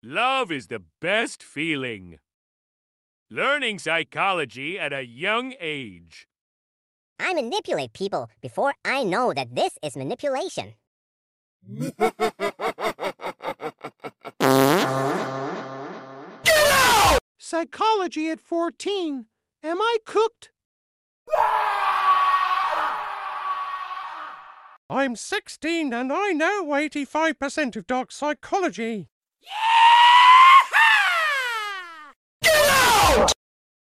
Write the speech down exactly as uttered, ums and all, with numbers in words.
Love is the best feeling. Learning psychology at a young age. I manipulate people before I know that this is manipulation. Get out! Psychology at fourteen. Am I cooked? I'm sixteen and I know eighty-five percent of dog psychology. Yeah!